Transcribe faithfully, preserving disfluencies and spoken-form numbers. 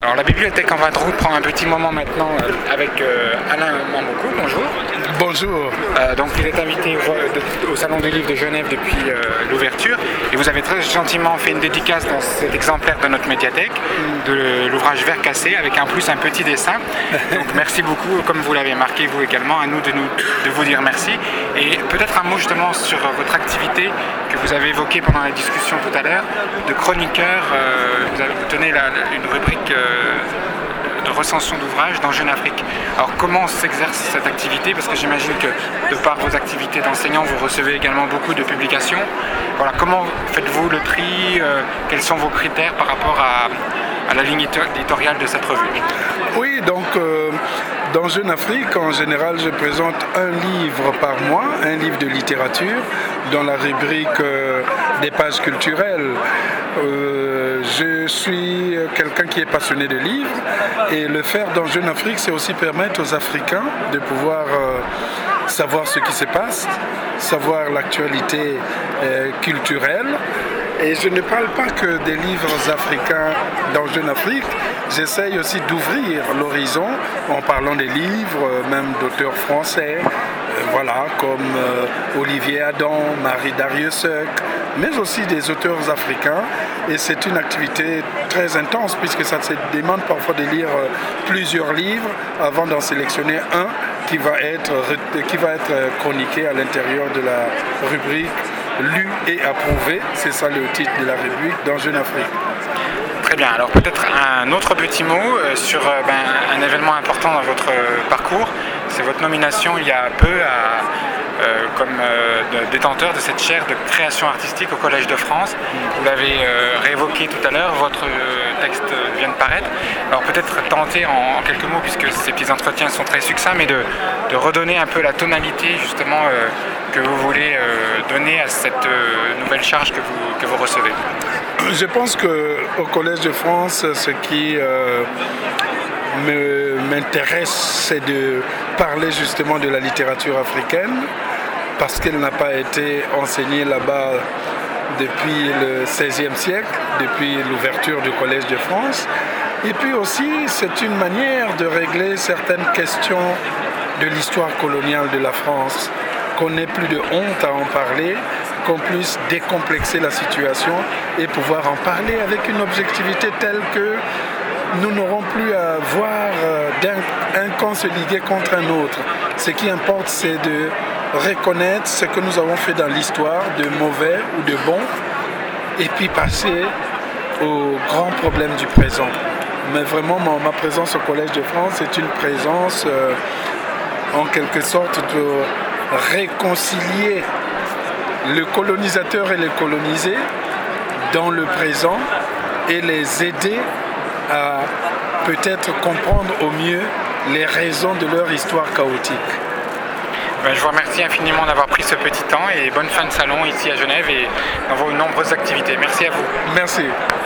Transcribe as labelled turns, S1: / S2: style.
S1: Alors la bibliothèque en Vadrouille prend un petit moment maintenant euh, avec euh, Alain Mambokou. Bonjour.
S2: Bonjour.
S1: Euh, donc il est invité au, au Salon du Livre de Genève depuis euh, l'ouverture et vous avez très gentiment fait une dédicace dans cet exemplaire de notre médiathèque de l'ouvrage Vert cassé avec en plus un petit dessin. Donc merci beaucoup, comme vous l'avez marqué vous également, à nous de, nous de vous dire merci. Et peut-être un mot justement sur votre activité que vous avez évoquée pendant la discussion tout à l'heure de chroniqueur. Euh, vous, avez, vous tenez la, une rubrique euh, de recension d'ouvrages dans Jeune Afrique. Alors comment s'exerce cette activité? Parce que j'imagine que de par vos activités d'enseignant, vous recevez également beaucoup de publications. Voilà, comment faites-vous le tri? euh, Quels sont vos critères par rapport à, à la ligne éditoriale de cette revue?
S2: Oui, donc euh, dans Jeune Afrique, en général, je présente un livre par mois, un livre de littérature, dans la rubrique euh, des pages culturelles. Euh, je suis quelqu'un qui est passionné de livres et le faire dans Jeune Afrique, c'est aussi permettre aux Africains de pouvoir euh, savoir ce qui se passe, savoir l'actualité euh, culturelle. Et je ne parle pas que des livres africains dans Jeune Afrique, j'essaye aussi d'ouvrir l'horizon en parlant des livres, même d'auteurs français, euh, voilà, comme euh, Olivier Adam, Marie Dariussec, mais aussi des auteurs africains. Et c'est une activité très intense puisque ça se demande parfois de lire plusieurs livres avant d'en sélectionner un qui va être, qui va être chroniqué à l'intérieur de la rubrique Lu et approuvé, c'est ça le titre de la rubrique dans Jeune Afrique.
S1: Très bien, alors peut-être un autre petit mot euh, sur euh, ben, un événement important dans votre euh, parcours, c'est votre nomination il y a peu à, euh, comme euh, de, détenteur de cette chaire de création artistique au Collège de France. Vous l'avez euh, réévoqué tout à l'heure, votre euh, texte vient de paraître. Alors peut-être tenter en, en quelques mots, puisque ces petits entretiens sont très succincts, mais de, de redonner un peu la tonalité justement euh, que vous voulez euh, donner à cette euh, nouvelle charge que vous, que vous recevez.
S2: Je pense qu'au Collège de France, ce qui euh, me, m'intéresse, c'est de parler justement de la littérature africaine, parce qu'elle n'a pas été enseignée là-bas depuis le seizième siècle, depuis l'ouverture du Collège de France. Et puis aussi, c'est une manière de régler certaines questions de l'histoire coloniale de la France, qu'on n'ait plus de honte à en parler, qu'on puisse décomplexer la situation et pouvoir en parler avec une objectivité telle que nous n'aurons plus à voir d'un, un camp se liguer contre un autre. Ce qui importe, c'est de reconnaître ce que nous avons fait dans l'histoire, de mauvais ou de bon, et puis passer aux grands problèmes du présent. Mais vraiment, ma, ma présence au Collège de France est une présence euh, en quelque sorte de réconcilier le colonisateur et les colonisés dans le présent et les aider à peut-être comprendre au mieux les raisons de leur histoire chaotique.
S1: Ben, je vous remercie infiniment d'avoir pris ce petit temps et bonne fin de salon ici à Genève et dans vos nombreuses activités. Merci à vous.
S2: Merci.